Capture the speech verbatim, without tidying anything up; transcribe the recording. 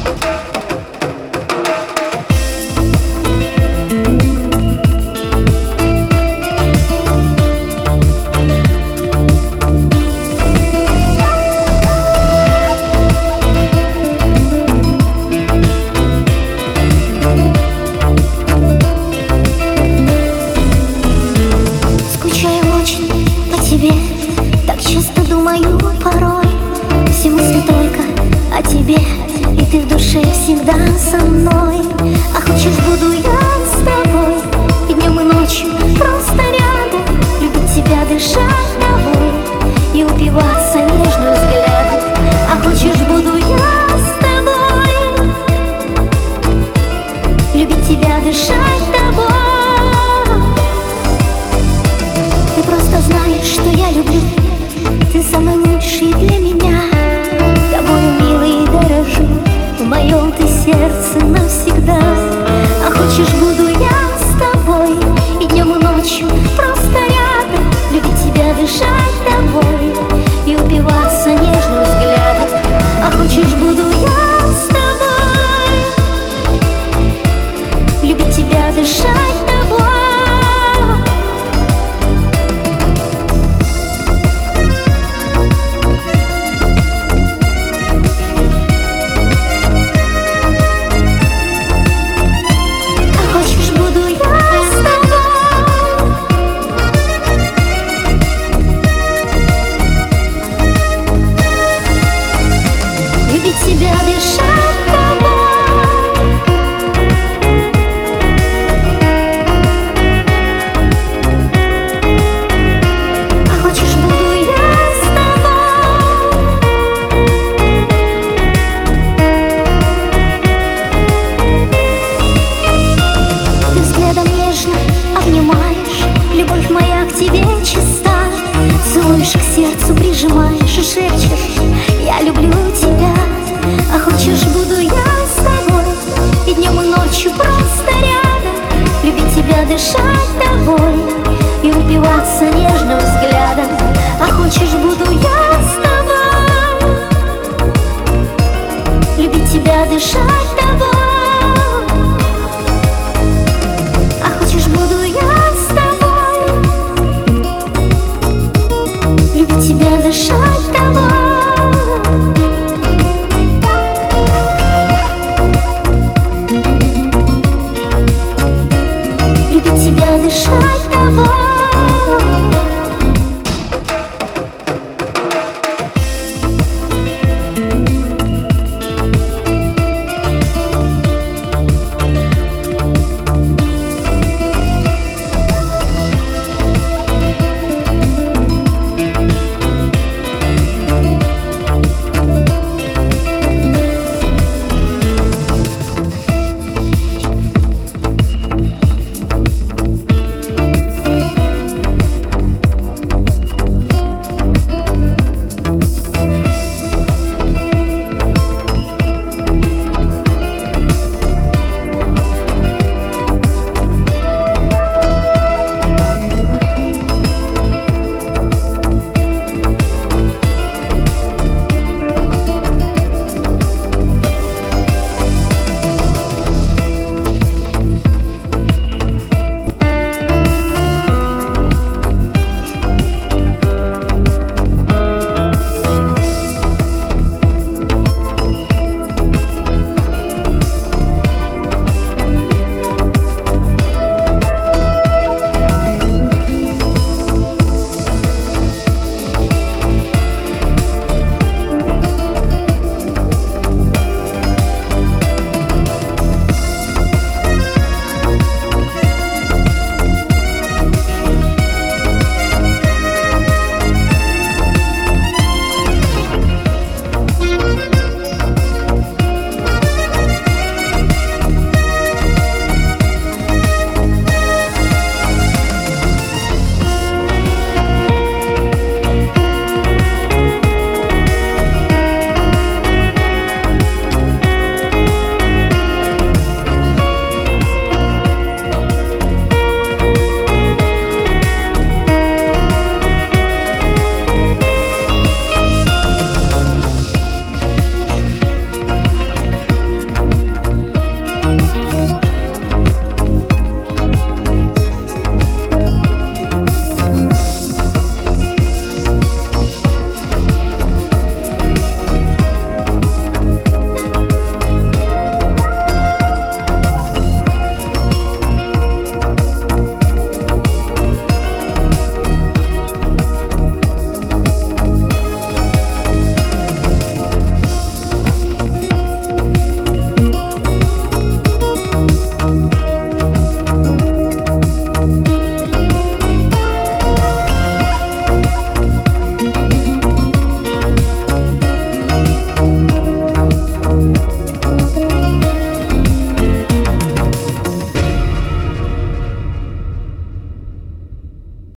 Так часто думаю порой, все мысли только о тебе, и ты в душе всегда со мной. А хочешь, буду я с тобой и днем, и ночью просто рядом, любить тебя, дышать тобой и упиваться нежным взглядом. А хочешь, буду я с тобой, любить тебя, дышать тобой. Ты просто знаешь, что я люблю, ты самый лучший для меня. Тобою, милый, дорожу, в моем ты сердце навсегда. А хочешь, буду я с тобой и днем, и ночью просто рядом, любить тебя, дышать тобой и упиваться нежным взглядом. А хочешь, буду я с тобой, любить тебя, дышать тобой. Тебя, дышать тобой. А хочешь, буду я с тобой, ты взглядом нежно обнимаешь, любовь моя к тебе чиста. Целуешь, к сердцу прижимаешь и шепчешь: я люблю тебя. А хочешь, буду я с тобой и днем, и ночью просто рядом, любить тебя, дышать тобой и упиваться нежным взглядом. А хочешь, буду я с тобой, любить тебя, дышать